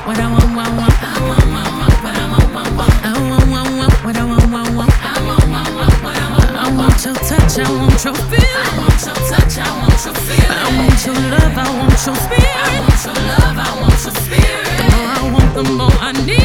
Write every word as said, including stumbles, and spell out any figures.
what I want, want, want. I want, want, want, what I want, want, want. I want, want, want, what I want, want, want. I want, want, want, what I want, want, want. I want your touch, I want your feel. I want your touch, I want your feel. I want your love, I want your spirit. I want your love, I want your spirit. The more I want, the more I need.